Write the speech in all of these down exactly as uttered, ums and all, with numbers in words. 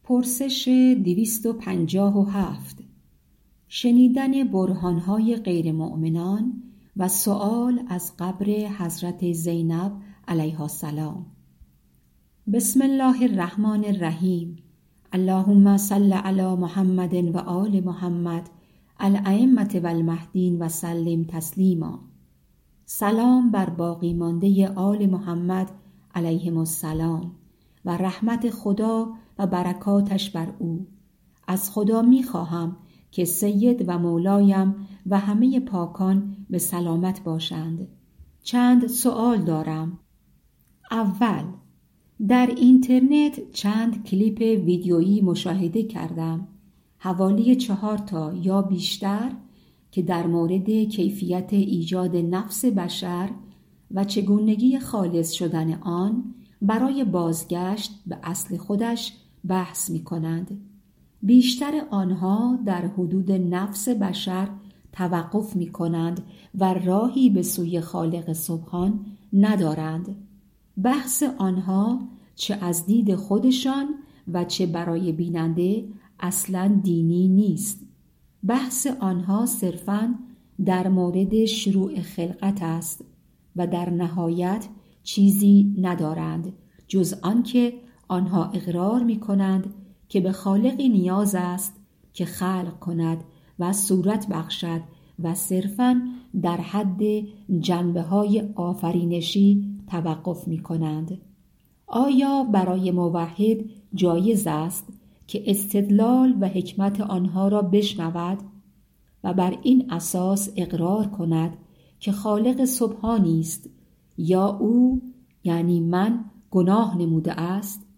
پرسش دویست و پنجاه و هفت. شنیدن برهانهای غیر مؤمنان و سؤال از قبر حضرت زینب علیها السلام. بسم الله الرحمن الرحیم. اللهم صل علی محمد و آل محمد الائمة و المهدین و سلم تسلیما. سلام بر باقی مانده آل محمد علیهم السلام و رحمت خدا و برکاتش بر او. از خدا می خواهم که سید و مولایم و همه پاکان به سلامت باشند. چند سؤال دارم. اول، در اینترنت چند کلیپ ویدیویی مشاهده کردم، حوالی چهار تا یا بیشتر، که در مورد کیفیت ایجاد نفس بشر و چگونگی خالص شدن آن برای بازگشت به اصل خودش بحث می کنند. بیشتر آنها در حدود نفس بشر توقف می کنند و راهی به سوی خالق سبحان ندارند. بحث آنها چه از دید خودشان و چه برای بیننده اصلاً دینی نیست. بحث آنها صرفاً در مورد شروع خلقت است و در نهایت چیزی ندارند جز آنکه آنها اقرار می کنند که به خالقی نیاز است که خلق کند و صورت بخشد و صرفاً در حد جنبه های آفرینشی توقف می کنند. آیا برای موحد جایز است که استدلال و حکمت آنها را بشنود و بر این اساس اقرار کند که خالق سبحانی است یا او یعنی من گناه نموده است؟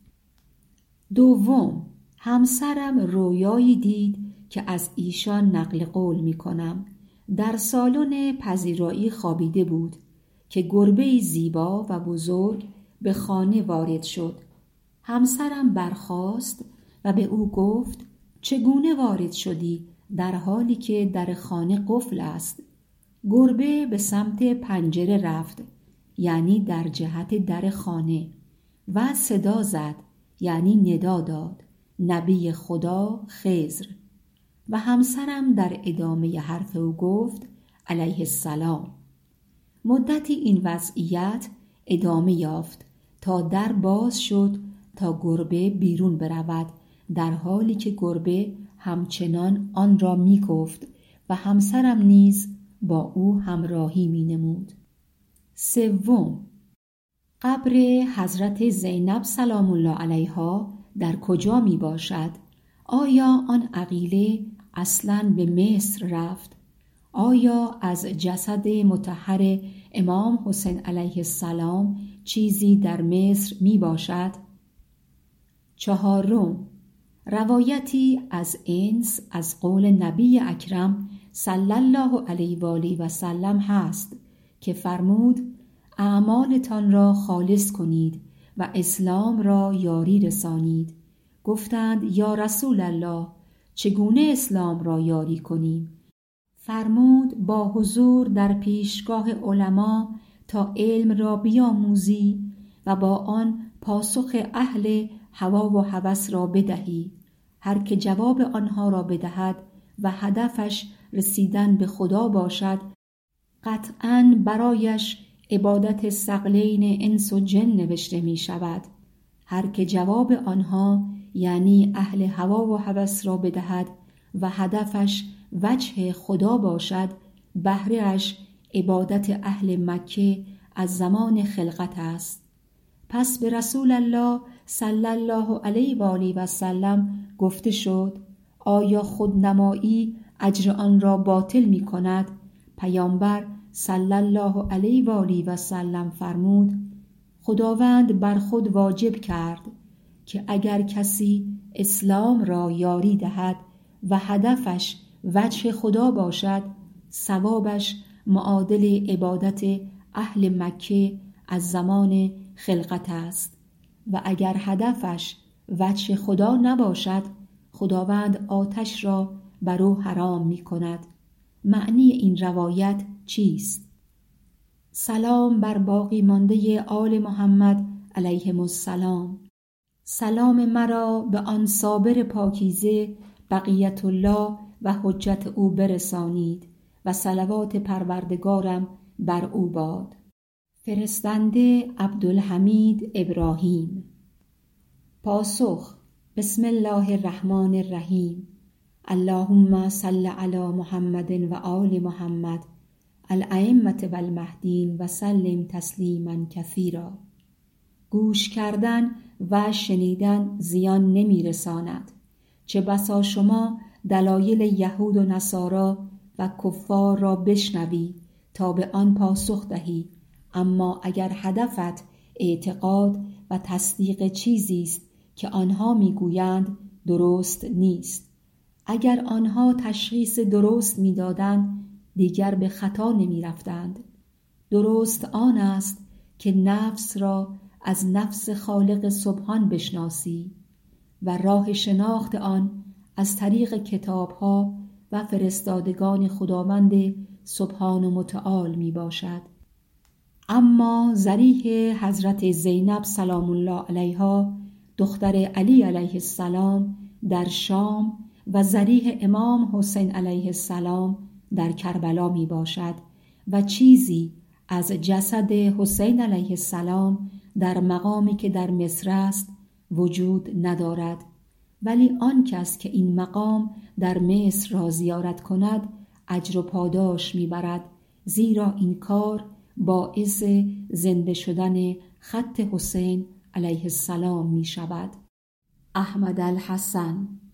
دوم، همسرم رویایی دید که از ایشان نقل قول می کنم. در سالن پذیرایی خوابیده بود که گربه‌ای زیبا و بزرگ به خانه وارد شد. همسرم برخاست و به او گفت چگونه وارد شدی در حالی که در خانه قفل است؟ گربه به سمت پنجره رفت، یعنی در جهت در خانه، و صدا زد، یعنی ندا داد، نبی خدا خضر. و همسرم در ادامه حرف او گفت علیه السلام. مدتی این وضعیت ادامه یافت تا در باز شد تا گربه بیرون برود، در حالی که گربه همچنان آن را می گفت و همسرم نیز با او همراهی می نمود. سوم، قبر حضرت زینب سلام الله علیها در کجا می باشد؟ آیا آن عقیله اصلاً به مصر رفت؟ آیا از جسد مطهر امام حسین علیه السلام چیزی در مصر می باشد؟ چهارم، روایتی از انس از قول نبی اکرم صلی الله علیه و آله و سلم هست که فرمود اعمالتان را خالص کنید و اسلام را یاری رسانید. گفتند یا رسول الله، چگونه اسلام را یاری کنیم؟ فرمود با حضور در پیشگاه علما تا علم را بیاموزی و با آن پاسخ اهل هوا و هوس را بدهی. هر که جواب آنها را بدهد و هدفش رسیدن به خدا باشد، قطعاً برایش عبادت ثقلین انس و جن نوشته می شود. هر که جواب آنها یعنی اهل هوا و هوس را بدهد و هدفش وجه خدا باشد، بهره‌اش عبادت اهل مکه از زمان خلقت است. پس به رسول الله صلی الله علیه و آله و سلم گفته شد آیا خودنمایی اجر آن را باطل می کند؟ پیامبر صلی الله علیه و آله و سلم فرمود خداوند بر خود واجب کرد که اگر کسی اسلام را یاری دهد و هدفش وجه خدا باشد، ثوابش معادل عبادت اهل مکه از زمان خلقت است، و اگر هدفش وجه خدا نباشد، خداوند آتش را بر او حرام می کند. معنی این روایت چیست؟ سلام بر باقی مانده آل محمد علیهم السلام. سلام مرا به آن صابر پاکیزه بقیت الله و حجت او برسانید و صلوات پروردگارم بر او باد. فرستنده عبدالحمید ابراهیم. پاسخ: بسم الله الرحمن الرحیم. اللهم صل علی محمد و آل محمد الائمة و المهدین و سلم تسلیما کثیرا. گوش کردن و شنیدن زیان نمی رساند. چه بسا شما دلایل یهود و نصارا و کفار را بشنوی تا به آن پاسخ دهی، اما اگر هدفت اعتقاد و تصدیق چیزی است که آنها میگویند درست نیست. اگر آنها تشخیص درست میدادند دیگر به خطا نمی رفتند. درست آن است که نفس را از نفس خالق سبحان بشناسی و راه شناخت آن از طریق کتابها و فرستادگان خداوند سبحان و متعال می باشد. اما ضریح حضرت زینب سلام الله علیها دختر علی علیه السلام در شام و ضریح امام حسین علیه السلام در کربلا می باشد و چیزی از جسد حسین علیه السلام در مقامی که در مصر است وجود ندارد، ولی آن کس که این مقام در مصر را زیارت کند اجر و پاداش میبرد، زیرا این کار باعث زنده شدن خط حسین علیه السلام می شود. احمد الحسن